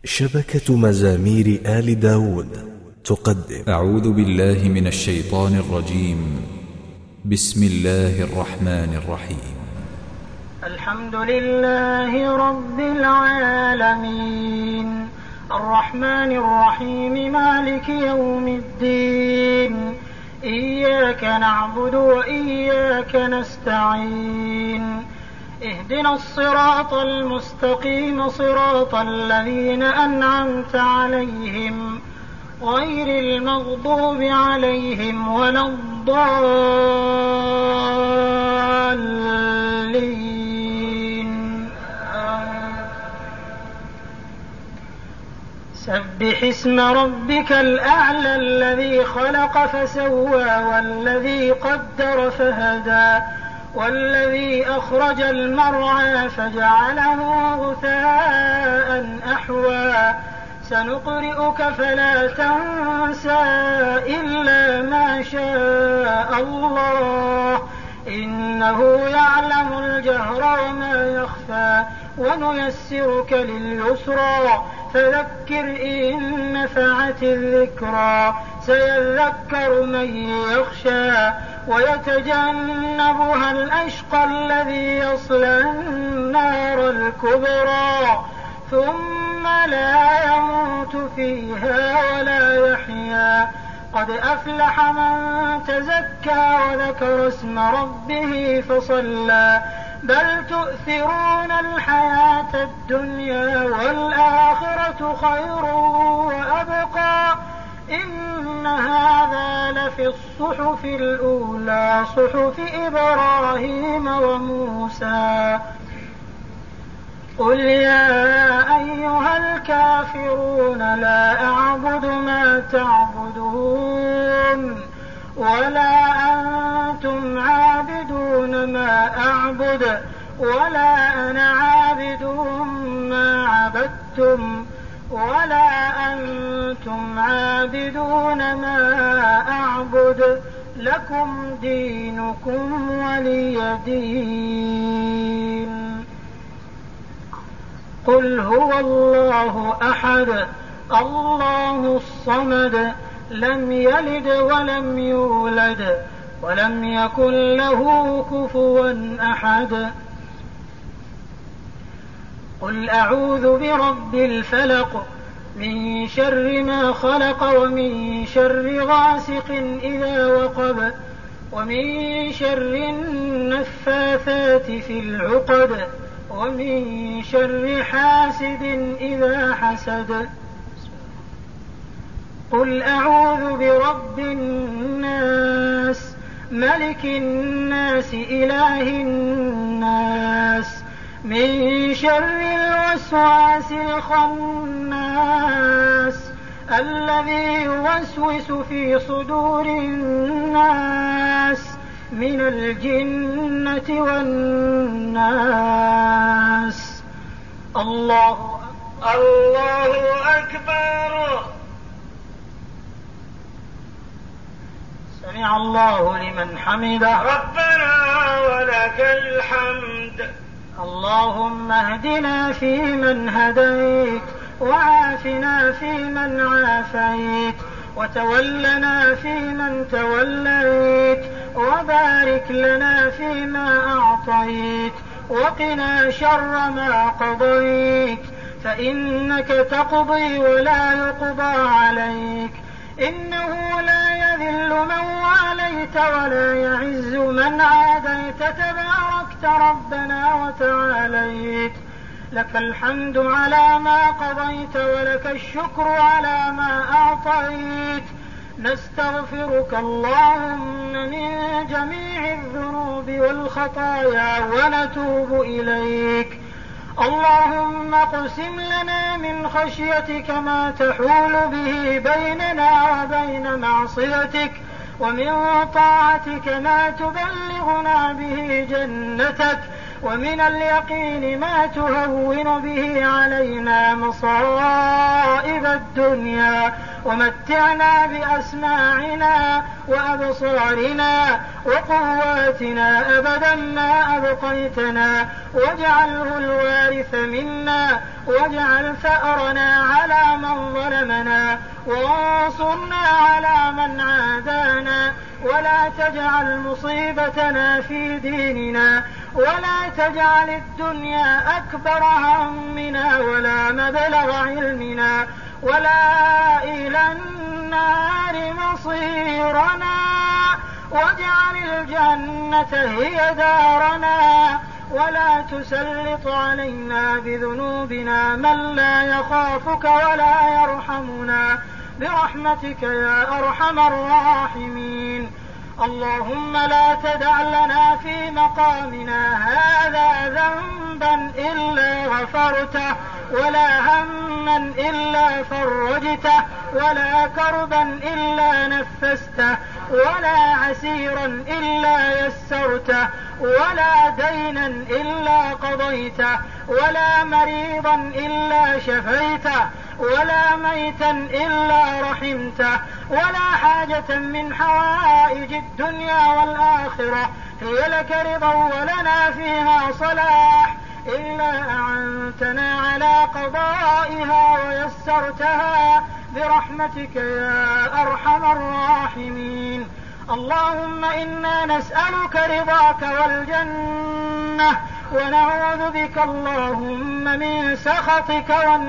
شبكة مزامير آل داود تقدم. أعوذ بالله من الشيطان الرجيم. بسم الله الرحمن الرحيم. الحمد لله رب العالمين الرحمن الرحيم مالك يوم الدين إياك نعبد وإياك نستعين اهدنا الصراط المستقيم صراط الذين أنعمت عليهم غير المغضوب عليهم ولا الضالين. سبح اسم ربك الأعلى الذي خلق فسوى والذي قدر فهدى والذي أخرج المرعى فجعله غثاء أحوى سنقرئك فلا تنسى إلا ما شاء الله إنه يعلم الجهر وما يخفى ونيسرك لليسرى فذكر إن نفعت الذكرى سيذكر من يخشى ويتجنبها الأشقى الذي يصلى النار الكبرى ثم لا يموت فيها ولا يحيا قد أفلح من تزكى وذكر اسم ربه فصلى بل تؤثرون الحياة الدنيا والآخرة خير وأبقى إن هذا لفي الصحف الأولى صحف إبراهيم وموسى. قل يا أيها الكافرون لا أعبد ما تعبدون ولا أنتم عابدون ما أعبد ولا أنا عابد ما عبدتم ولا أنتم عابدون ما أعبد لكم دينكم ولي دين. قل هو الله أحد الله الصمد لم يلد ولم يولد ولم يكن له كفوا أحد. قل أعوذ برب الفلق من شر ما خلق ومن شر غاسق إذا وقب ومن شر النفاثات في العقد ومن شر حاسد إذا حسد. قل أعوذ برب الناس ملك الناس إله الناس من شر الوسواس الخناس الذي يوسوس في صدور الناس من الجنة والناس. الله أكبر. سمع الله لمن حمده ربنا ولك الحمد. اللهم اهدنا فيمن هديت وعافنا فيمن عافيت وتولنا فيمن توليت وبارك لنا فيما أعطيت وقنا شر ما قضيت فإنك تقضي ولا يقضى عليك إنه لا يذل من واليت ولا يعز من عاديت تباركت ربنا وتعاليت لك الحمد على ما قضيت ولك الشكر على ما أعطيت. نستغفرك اللهم من جميع الذنوب والخطايا ونتوب إليك. اللهم اقسم لنا من خشيتك ما تحول به بيننا وبين معصيتك ومن طاعتك ما تبلغنا به جنتك ومن اليقين ما تهون به علينا مصائب الدنيا ومتعنا بأسماعنا وأبصارنا وقواتنا أبدا ما أبقيتنا، واجعله الوارث منا، واجعل ثأرنا على من ظلمنا، وانصرنا على من عادانا، ولا تجعل مصيبتنا في ديننا، ولا تجعل الدنيا أكبر همنا ولا مبلغ علمنا، ولا إلى النار مصيرنا، واجعل الجنة هي دارنا، ولا تسلط علينا بذنوبنا من لا يخافك ولا يرحمنا، برحمتك يا أرحم الراحمين. اللهم لا تدع لنا في مقامنا هذا ذنبا إلا غفرته، ولا هما إلا فرجته، ولا كربا إلا نفسته، ولا عسيرا إلا يسرته، ولا دينا إلا قضيته، ولا مريضا إلا شفيته، ولا ميتا إلا رحمته، ولا حاجة من حوائج الدنيا والآخرة هي لك رضا ولنا فيها صلاح إلا أعنتنا على قضائها ويسرتها، برحمتك يا أرحم الراحمين. اللهم إنا نسألك رضاك والجنة، ونعوذ بك اللهم من سخطك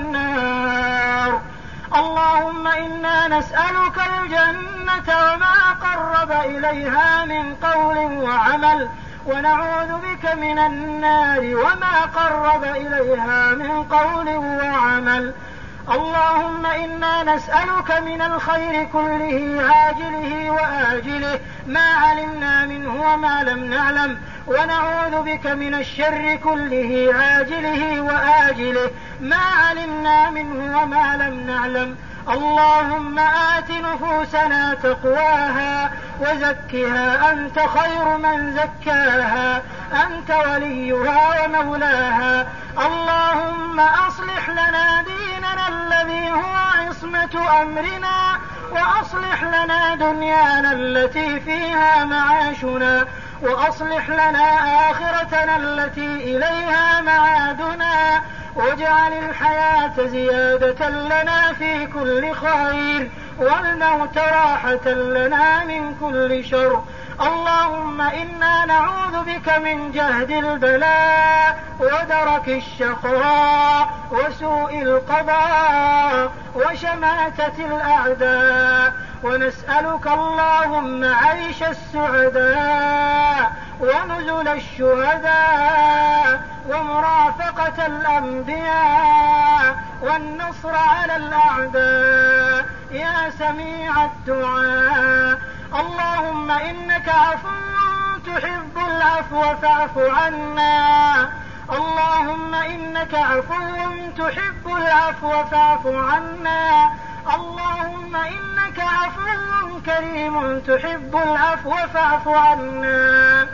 والنار. اللهم إنا نسألك الجنة وما قرب إليها من قول وعمل، ونعوذ بك من النار وما قرب إليها من قول وعمل. اللهم إنا نسألك من الخير كله عاجله وآجله ما علمنا منه وما لم نعلم، ونعوذ بك من الشر كله عاجله وآجله ما علمنا منه وما لم نعلم. اللهم آت نفوسنا تقواها وزكها أنت خير من زكاها، أنت وليها ومولاها. اللهم أصلح لنا ديننا الذي هو عصمة أمرنا، وأصلح لنا دنيانا التي فيها معاشنا، وأصلح لنا آخرتنا التي إليها معادنا، واجعل الحياة زيادة لنا في كل خير، والموت راحة لنا من كل شر. اللهم إنا نعوذ بك من جهد البلاء ودرك الشقاء وسوء القضاء وشماتة الأعداء، ونسألك اللهم عيش السعداء ونزل الشهداء ومرافقة الأنبياء والنصر على الأعداء يا سميع الدعاء. اللهم إنك عفو تحب العفو فاعف عنا. اللهم إنك عفو تحب العفو فاعف عنا. اللهم إنك عفو كريم تحب العفو فاعف عنا.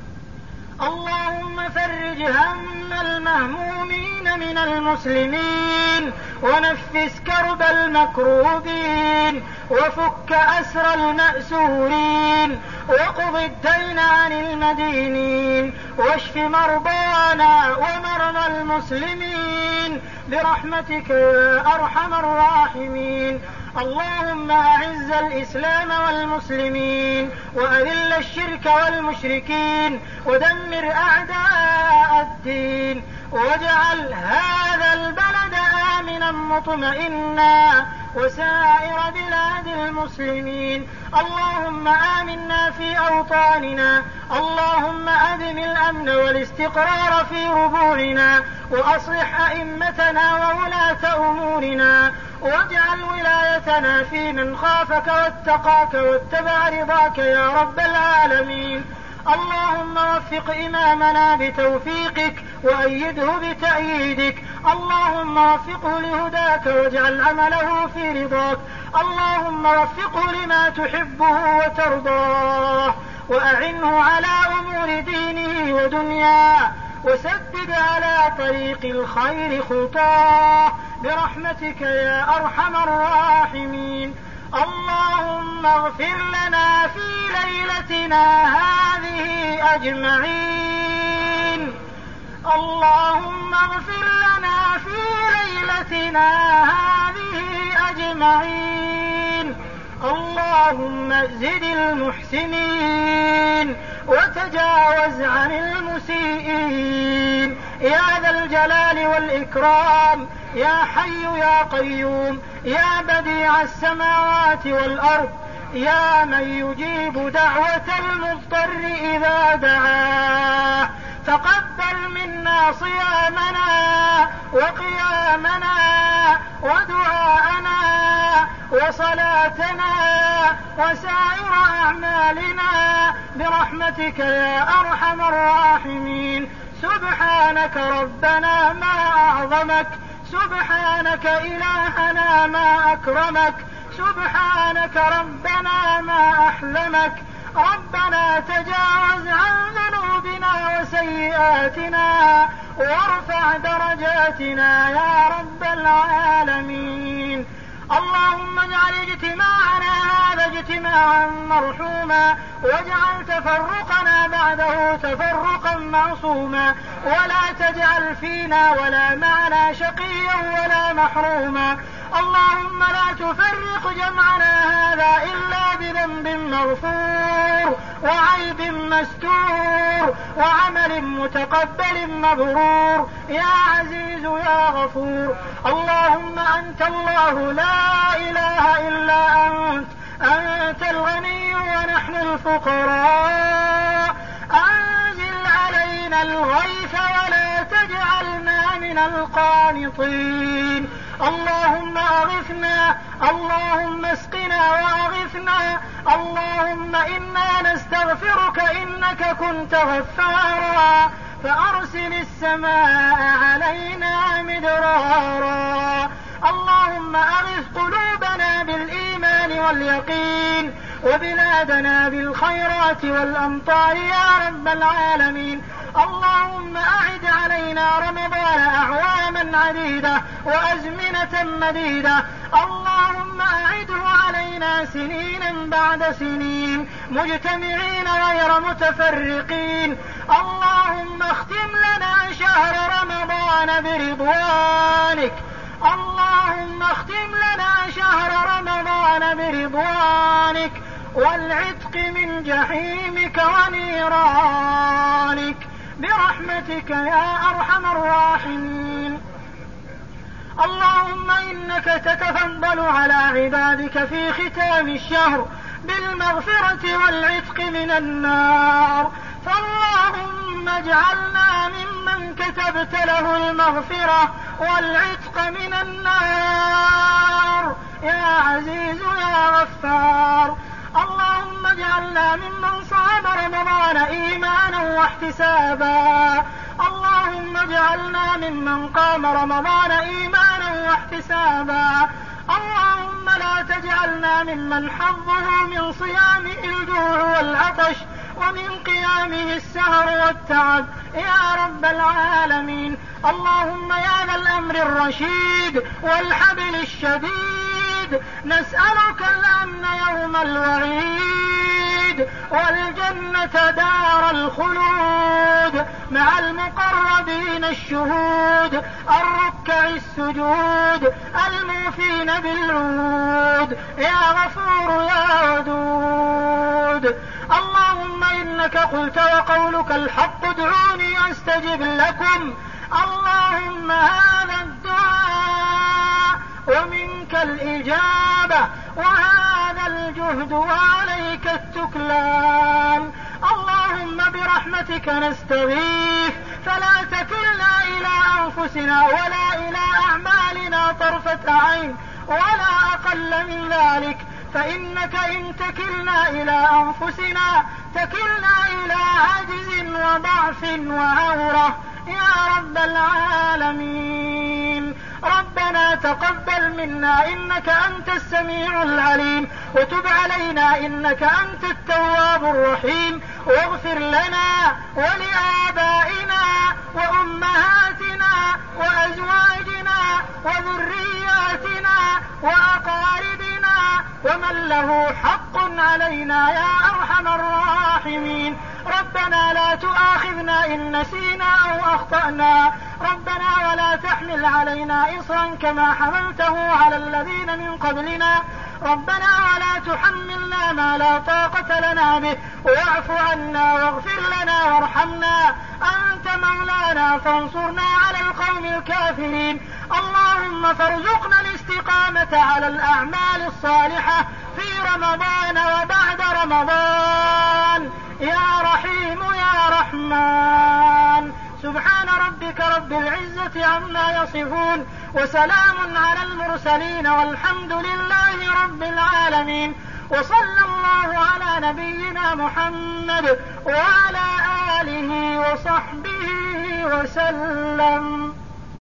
اللهم فرج هم المهمومين من المسلمين، ونفس كرب المكروبين، وفك أسر المأسورين، وقض الدين عن المدينين، واشف مرضانا ومرضى المسلمين برحمتك يا أرحم الراحمين. اللهم أعز الإسلام والمسلمين، وأذل الشرك والمشركين، ودمر أعداء الدين، واجعل هذا البلد آمنا مطمئنا وسائر بلاد المسلمين. اللهم آمنا في أوطاننا. اللهم أدم الأمن والاستقرار في ربوعنا، وأصلح أئمتنا وولاة أمورنا، واجعل ولايتنا في من خافك واتقاك واتبع رضاك يا رب العالمين. اللهم وفق إمامنا بتوفيقك، وأيده بتأييدك. اللهم وفقه لهداك، واجعل عمله في رضاك. اللهم وفقه لما تحبه وترضاه، وأعنه على أمور دينه ودنياه، وسدد على طريق الخير خطاه برحمتك يا أرحم الراحمين. اللهم اغفر لنا في ليلتنا هذه أجمعين. اللهم اغفر لنا في ليلتنا هذه أجمعين. اللهم زد المحسنين وتجاوز عن المسيئين يا ذا الجلال والإكرام يا حي يا قيوم يا بديع السماوات والأرض يا من يجيب دعوة المضطر إذا دعاه. تقبل منا صيامنا وقيامنا ودعاءنا وصلاتنا وسائر أعمالنا برحمتك يا أرحم الراحمين. سبحانك ربنا ما أعظمك، سبحانك إلهنا ما أكرمك، سبحانك ربنا ما أحلمك. ربنا تجاوز عن ذنوبنا وسيئاتنا وارفع درجاتنا يا رب العالمين. اللهم اجعل اجتماعنا هذا اجتماعا مرحوما واجعل تفرقنا بعده تفرقا معصوما ولا تجعل فينا ولا معنا شقيا ولا محروما. اللهم لا تفرق جمعنا هذا إلا بذنب مغفور وعيب مستور وعمل متقبل مبرور يا عزيز يا غفور. اللهم أنت الله لا إله إلا أنت، أنت الغني ونحن الفقراء. أنزل علينا الغيث ولا تجعلنا من القانطين. اللهم أغثنا، اللهم اسقنا وأغثنا. اللهم إنا نستغفرك إنك كنت غفارا فأرسل السماء علينا مدرارا. اللهم أغث قلوبنا بالإيمان واليقين وبلادنا بالخيرات والأمطار يا رب العالمين. اللهم أعد علينا رمضان أعواما عديدة وأزمنة مديدة. اللهم أعده علينا سنين بعد سنين مجتمعين غير متفرقين. اللهم اختم لنا شهر رمضان برضوانك. اللهم اختم لنا شهر رمضان برضوانك والعتق من جحيمك ونيرانك برحمتك يا أرحم الراحمين. اللهم إنك تتفضل على عبادك في ختام الشهر بالمغفرة والعتق من النار، فاللهم اجعلنا ممن كتبت له المغفرة والعتق من النار يا عزيز يا غفار. اللهم اجعلنا ممن صام رمضان إيمانا واحتسابا. اللهم اجعلنا ممن قام رمضان إيمانا واحتسابا. اللهم لا تجعلنا ممن حظه من صيامه الجوع والعطش ومن قيامه السهر والتعب يا رب العالمين. اللهم يا ذا الأمر الرشيد والحبل الشديد نسألك الأمن يوم الوعيد والجنة دار الخلود مع المقربين الشهود الركع السجود الموفين بالعهود يا غفور يا ودود. اللهم إنك قلت وقولك الحق ادعوني أستجب لكم. اللهم هذا الدعاء ومنك الإجابة وهذا الجهد وعليك التكلان. اللهم برحمتك نستغيث فلا تكلنا إلى أنفسنا ولا إلى أعمالنا طرفة عين ولا أقل من ذلك، فإنك إن تكلنا إلى أنفسنا تكلنا إلى عجز وضعف وعورة يا رب العالمين. ربنا تقبل منا إنك أنت السميع العليم وتب علينا إنك أنت التواب الرحيم، واغفر لنا ولآبائنا وأمهاتنا وأزواجنا وذرياتنا وأقاربنا ومن له حق علينا يا أرحم الراحمين. ربنا لا تؤاخذنا إن نسينا أو أخطأنا، ربنا ولا تحمل علينا إصرا كما حملته على الذين من قبلنا، ربنا ولا تحملنا ما لا طاقة لنا به، واعف عنا واغفر لنا وارحمنا، أنت مولانا فانصرنا على القوم الكافرين. اللهم فارزقنا الاستقامة على الأعمال الصالحة في رمضان وبعد رمضان يا رحيم يا رحمن. سبحان ربك رب العزة عما يصفون، وسلام على المرسلين، والحمد لله رب العالمين. وصلى الله على نبينا محمد وعلى آله وصحبه وسلم.